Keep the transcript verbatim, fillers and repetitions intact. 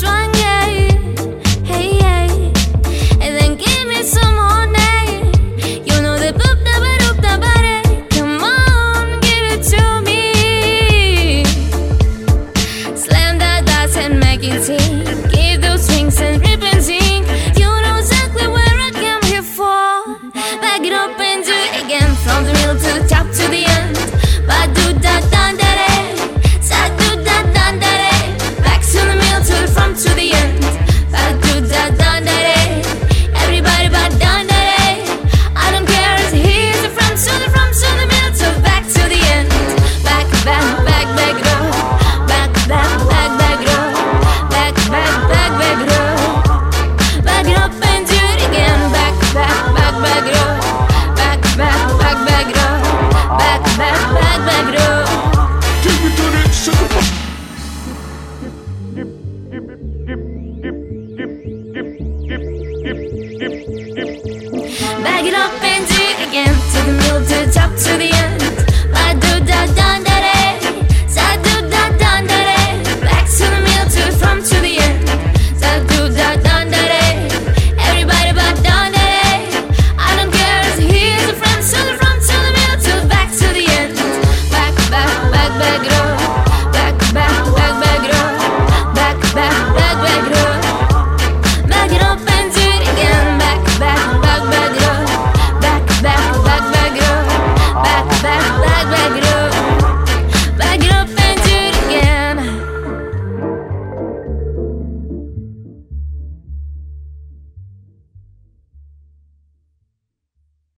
one, yeah. Hey, yeah. And then give me some more night. You know the boop da ba doop da ba day. Come on, give it to me. Slam that dice and make it tea. Give those drinks and ribbons in. You know exactly where I came here for. Back it up and do it again. From the middle to the top.